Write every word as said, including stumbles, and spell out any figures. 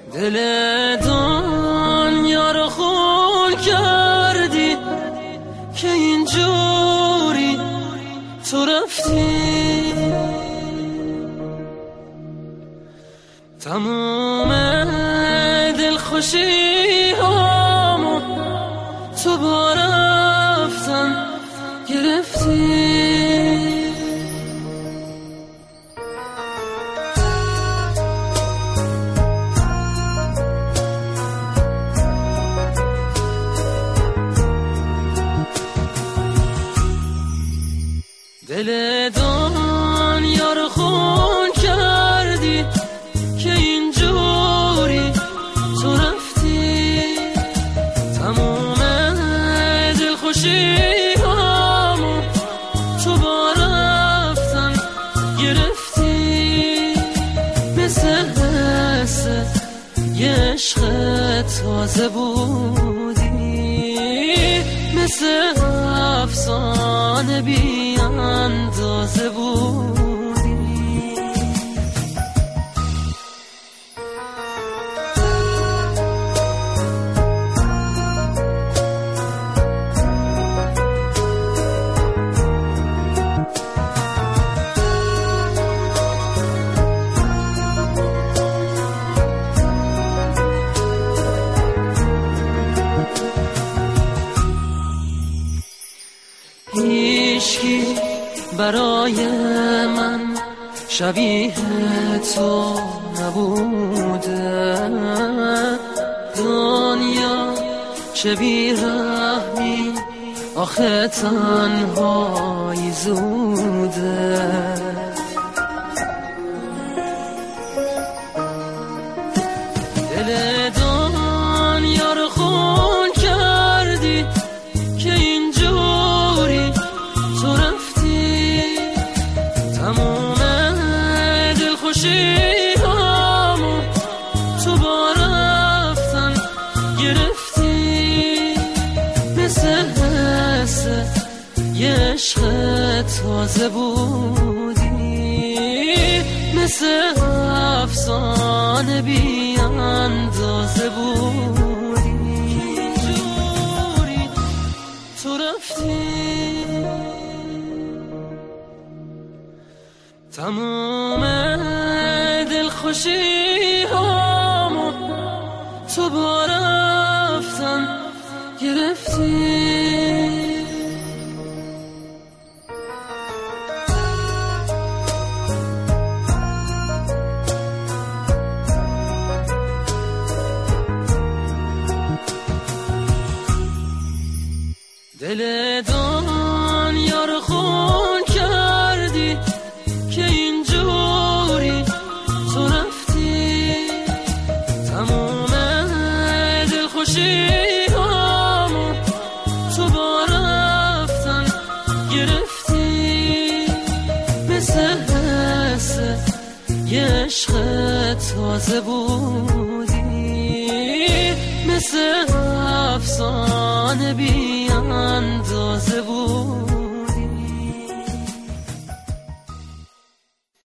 دل دنیا رو خون کردی که اینجوری تو رفتی، تموم دلخوشی هامو تو با رفتن گرفتی. دل دنیا رو خون کردی که اینجوری تو رفتی، تموم دلخوشی هامو تو با رفتن گرفتی. مثل حس یه عشق تازه بودی، مثل افسانه بی اندازه بودی. هیچکی برای من شبیه تو نبوده، دنیا چه بی‌رحمی آخه تنهایی زوده. دل دنیا رو خون کردی که اینجوری تو رفتی، تموم دلخوشی هامو تو با رفتن گرفتی. مثل حس یه عشق تازه بودی، مثل افسانه بی اندازه بودی. جوری تو رفتی، تموم دلخوشی هامو تو با رفتن گرفتی. دل دنیا رو خون کردی که اینجوری تو رفتی، تموم دلخوشی هامو تو با رفتن گرفتی. مثل حس یه عشق تازه بودی، مثل افسانه بی اندازه بود.